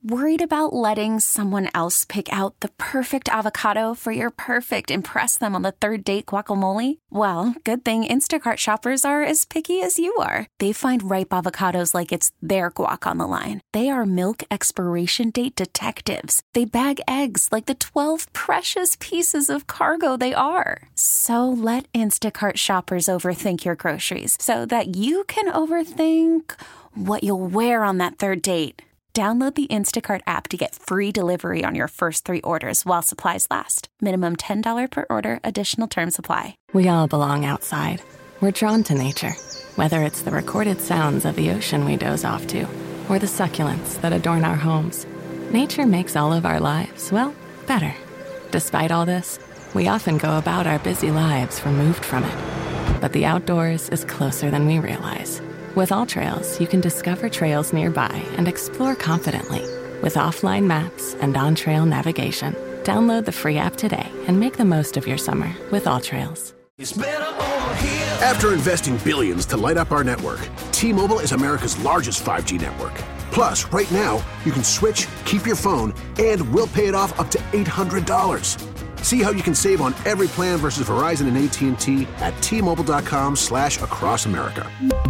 Worried about letting someone else pick out the perfect avocado for your perfect impress them on the third date guacamole? Well, good thing Instacart shoppers are as picky as you are. They find ripe avocados like it's their guac on the line. They are milk expiration date detectives. They bag eggs like the 12 precious pieces of cargo they are. So let Instacart shoppers overthink your groceries so that you can overthink what you'll wear on that third date. Download the Instacart app to get free delivery on your first 3 orders while supplies last. Minimum $10 per order. Additional terms apply. We all belong outside. We're drawn to nature, whether it's the recorded sounds of the ocean we doze off to, or the succulents that adorn our homes. Nature makes all of our lives, well, better. Despite all this, we often go about our busy lives removed from it. But the outdoors is closer than we realize. With AllTrails, you can discover trails nearby and explore confidently. With offline maps and on-trail navigation, download the free app today and make the most of your summer with AllTrails. After investing billions to light up our network, T-Mobile is America's largest 5G network. Plus, right now, you can switch, keep your phone, and we'll pay it off up to $800. See how you can save on every plan versus Verizon and AT&T at T-Mobile.com/across America.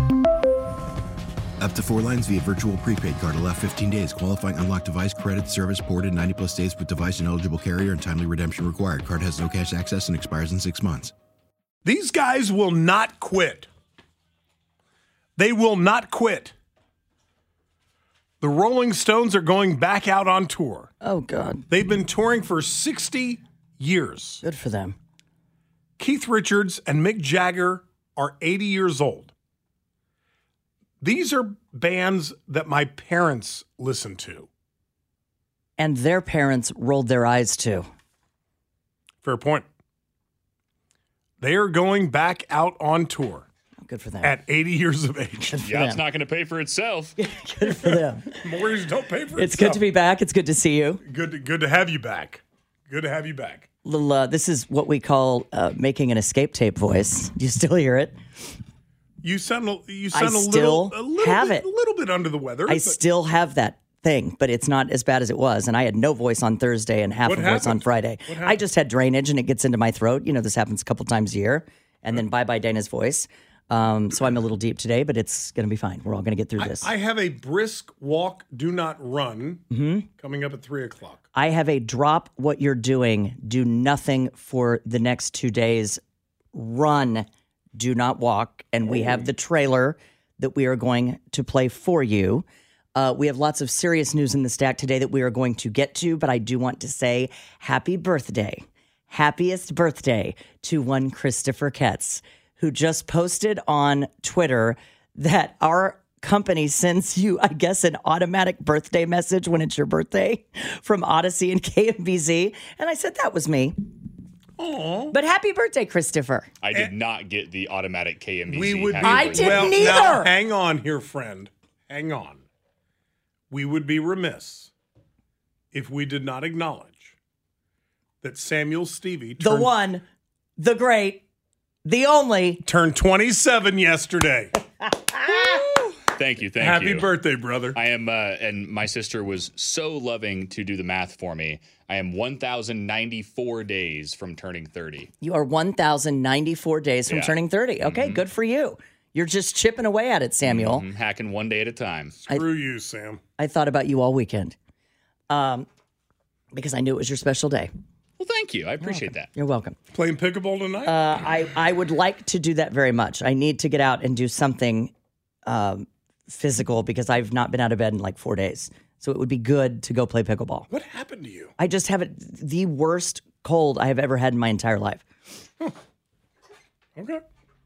Up to 4 lines via virtual prepaid card. Allow 15 days. Qualifying unlocked device credit service ported 90+ days with device and eligible carrier and timely redemption required. Card has no cash access and expires in 6 months. These guys will not quit. They will not quit. The Rolling Stones are going back out on tour. Oh, God. They've been touring for 60 years. Good for them. Keith Richards and Mick Jagger are 80 years old. These are bands that my parents listened to. And their parents rolled their eyes to. Fair point. They are going back out on tour. Good for them. At 80 years of age. Yeah, it's not going to pay for itself. Good for them. Mortgages don't pay for It's itself. good to be back. It's good to see you. Good to have you back. Good to have you back. This is what we call making an escape tape voice. Do you still hear it? You sound a little bit under the weather. I still have that thing, but it's not as bad as it was. And I had no voice on Thursday and half a voice on Friday. I just had drainage and it gets into my throat. You know, this happens a couple times a year. And then bye-bye Dana's voice. So I'm a little deep today, but it's going to be fine. We're all going to get through this. I have a brisk walk, do not run coming up at 3 o'clock. I have a drop what you're doing, do nothing for the next 2 days, run, do not walk. And we have the trailer that we are going to play for you. We have lots of serious news in the stack today that we are going to get to, but I do want to say happy birthday, happiest birthday to one Christopher Ketz, who just posted on Twitter that our company sends you, I guess, an automatic birthday message when it's your birthday from Odyssey and KMBZ. And I said, that was me. Aww. But happy birthday, Christopher. I did not get the automatic KMBZ. I didn't either. Now, hang on here, friend. Hang on. We would be remiss if we did not acknowledge that Samuel Stevie the one, the great, the only, turned 27 yesterday. Thank you. Happy birthday, brother. I am, and my sister was so loving to do the math for me. I am 1,094 days from turning 30. You are 1,094 days from turning 30. Okay, good for you. You're just chipping away at it, Samuel. Hacking one day at a time. Screw you, Sam. I thought about you all weekend because I knew it was your special day. Well, thank you. I appreciate that. You're welcome. Playing pickleball tonight? I would like to do that very much. I need to get out and do something physical because I've not been out of bed in like 4 days. So it would be good to go play pickleball. What happened to you? I just have the worst cold I have ever had in my entire life. Okay.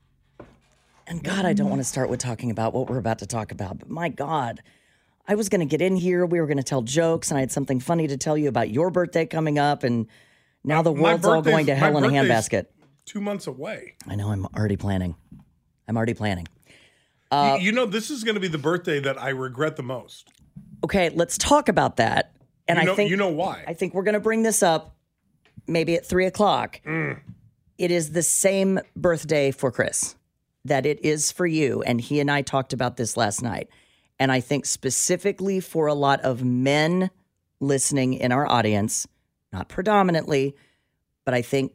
And God, I don't want to start with talking about what we're about to talk about. But my God, I was going to get in here. We were going to tell jokes, and I had something funny to tell you about your birthday coming up. And now the world's all going to hell in a handbasket. 2 months away. I know. I'm already planning. You know, this is going to be the birthday that I regret the most. Okay, let's talk about that. And I think you know why. I think we're going to bring this up maybe at 3 o'clock. It is the same birthday for Chris that it is for you. And he and I talked about this last night. And I think specifically for a lot of men listening in our audience, not predominantly, but I think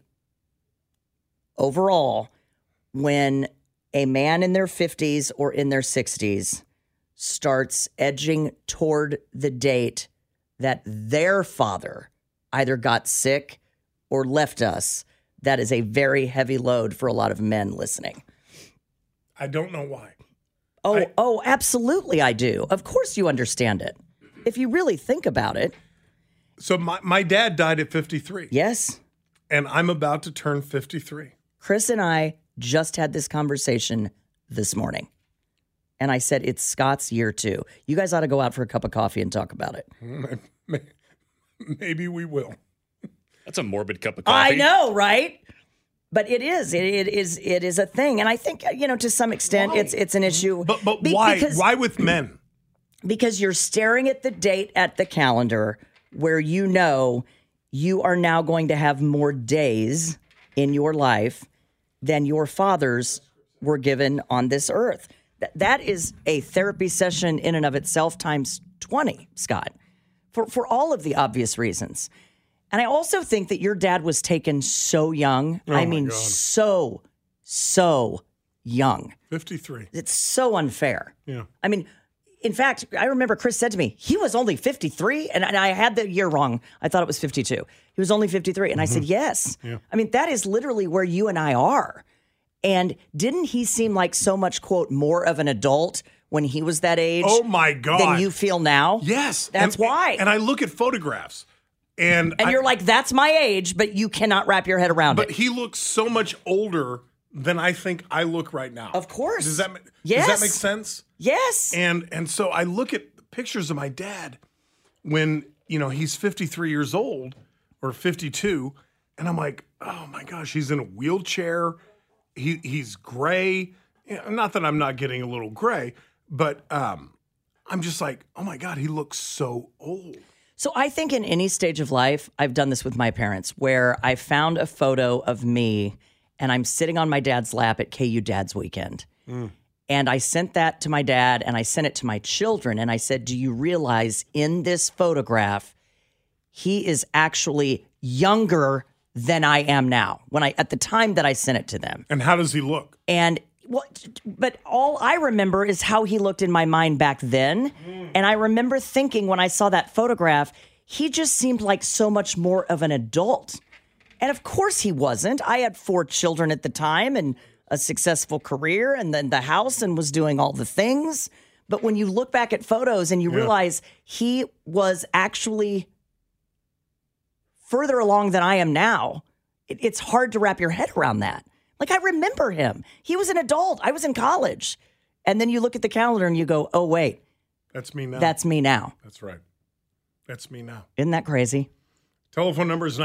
overall, when a man in their 50s or in their 60s starts edging toward the date that their father either got sick or left us, that is a very heavy load for a lot of men listening. I don't know why. Oh, absolutely I do. Of course you understand it. If you really think about it. So my dad died at 53. Yes. And I'm about to turn 53. Chris and I just had this conversation this morning. And I said, it's Scott's year too. You guys ought to go out for a cup of coffee and talk about it. Maybe we will. That's a morbid cup of coffee. I know, right? But it is a thing. And I think, to some extent, it's an issue. But why? Why with men? Because you're staring at the date at the calendar where you are now going to have more days in your life than your fathers were given on this earth. That is a therapy session in and of itself times 20, Scott, for all of the obvious reasons. And I also think that your dad was taken so young. So young. 53. It's so unfair. Yeah. I mean, in fact, I remember Chris said to me, he was only 53. And I had the year wrong. I thought it was 52. He was only 53. And I said, yes. Yeah. I mean, that is literally where you and I are. And didn't he seem like so much, quote, more of an adult when he was that age? Oh, my God. Than you feel now? Yes. That's why. And I look at photographs. And you're like, that's my age, but you cannot wrap your head around it. But he looks so much older than I think I look right now. Of course. Does that Yes. Does that make sense? Yes. And so I look at pictures of my dad when, he's 53 years old or 52, and I'm like, oh my gosh, he's in a wheelchair. He's gray. Not that I'm not getting a little gray, but I'm just like, oh my God, he looks so old. So I think in any stage of life, I've done this with my parents, where I found a photo of me and I'm sitting on my dad's lap at KU Dad's Weekend. And I sent that to my dad and I sent it to my children. And I said, do you realize in this photograph, he is actually younger than I am now at the time that I sent it to them. And how does he look? But all I remember is how he looked in my mind back then. And I remember thinking when I saw that photograph, he just seemed like so much more of an adult. And of course he wasn't. I had 4 children at the time and a successful career and then the house and was doing all the things. But when you look back at photos and you realize he was actually further along than I am now, it's hard to wrap your head around that. Like, I remember him. He was an adult. I was in college. And then you look at the calendar and you go, oh, wait. That's me now. That's me now. That's right. That's me now. Isn't that crazy? Telephone number is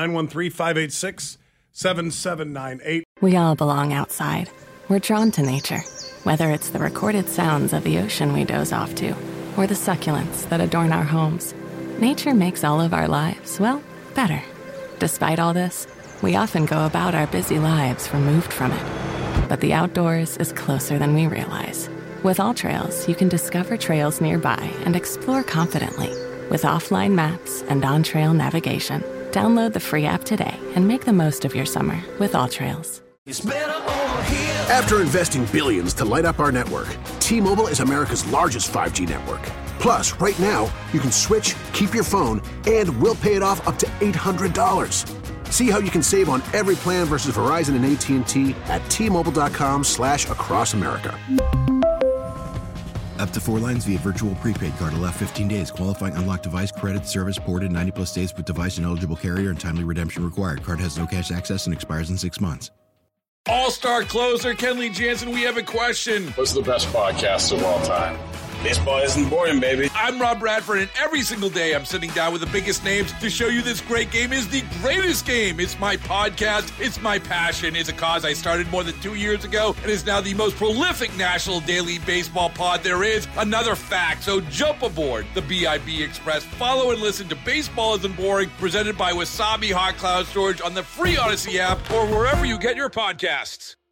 913-586-7798. We all belong outside. We're drawn to nature, whether it's the recorded sounds of the ocean we doze off to or the succulents that adorn our homes. Nature makes all of our lives, well, better. Despite all this, we often go about our busy lives removed from it. But the outdoors is closer than we realize. With AllTrails, you can discover trails nearby and explore confidently. With offline maps and on-trail navigation, download the free app today and make the most of your summer with AllTrails. After investing billions to light up our network, T-Mobile is America's largest 5G network. Plus, right now, you can switch, keep your phone, and we'll pay it off up to $800. See how you can save on every plan versus Verizon and AT&T at T-Mobile.com/across America. Up to 4 lines via virtual prepaid card. Allow 15 days. Qualifying unlocked device credit service ported 90+ days with device and eligible carrier and timely redemption required. Card has no cash access and expires in 6 months. All-star closer Kenley Jansen, we have a question. What's the best podcast of all time? Baseball isn't boring, baby. I'm Rob Bradford, and every single day I'm sitting down with the biggest names to show you this great game is the greatest game. It's my podcast. It's my passion. It's a cause I started more than 2 years ago and is now the most prolific national daily baseball pod there is. Another fact, so jump aboard the BIB Express. Follow and listen to Baseball Isn't Boring, presented by Wasabi Hot Cloud Storage on the free Odyssey app or wherever you get your podcasts.